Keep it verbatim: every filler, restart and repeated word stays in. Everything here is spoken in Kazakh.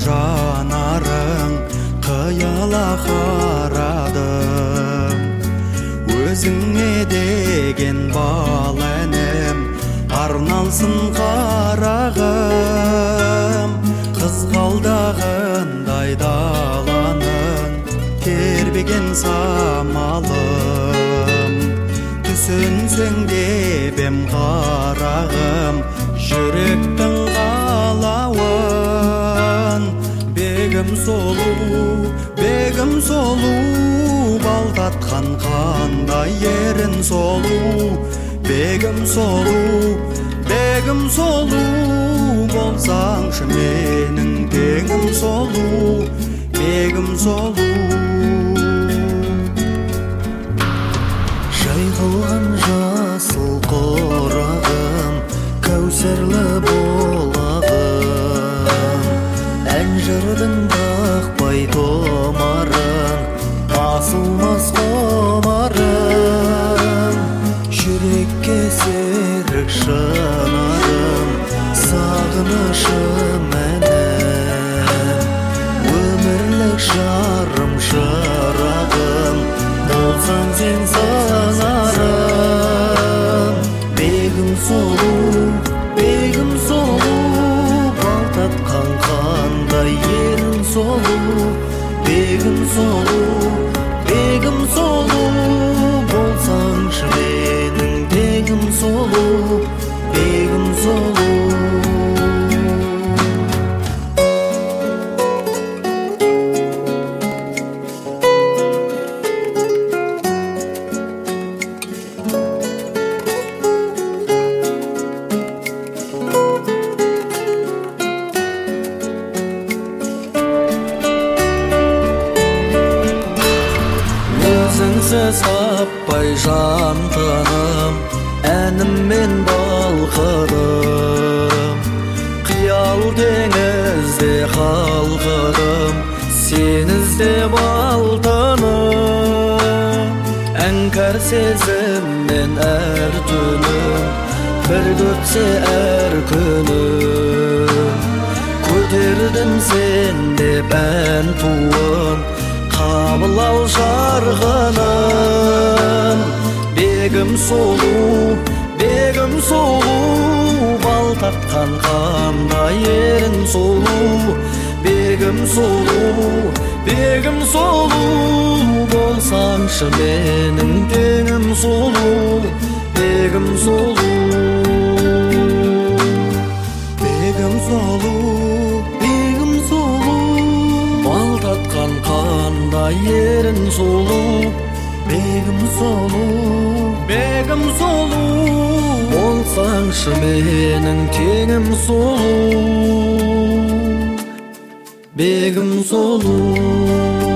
жанарың қияла қарадым. Өзіңе деген бал әнім арналсын қарағым. Қызғалдағындай даланың тербеген самалым. Түсінсең деп ем қарағым, жүректің қалауын. Бегім солу, бегім солу, балтатқан қандай ерін солу. Бегім солу, бегім солу, болсаңшы менің теңім солу. Бегім солу. Жайқылған жасыл қорағым, кәусәрлі болағым. Ән жырдың тақпай томарын, басылмас құмарым. Жүрекке серік шынарым, сағынышым әнім. Өмірлік жарым шырағым, болсаң сен сыңарым. Бегім солу, бегім солу, балтатқан қандай ерін солу. Бегім солу, бегім солу, болсаңшы менің тегім солу. Бегім солу. Өзіңсіз таппай жан тыным, әніммен балқыдым. Қиял теңізде қалқыдым, сен іздеп алтыным. Әңкәр сезіммен әр түнім, бір көтсе әр күнім. Көтердім сен деп ән туын, қабыл ал жарғыным. Бегім солу, бегім солу, балтатқан қандай ерін солу. Бегім солу, бегім солу, болсаңшы менің теңім солу. Бегім солу. Бегім солу, бегім солу, балтатқан қандай ерін солу. Бегім солу, бегім солу, болсаңшы менің теңім солу. Бегім солу.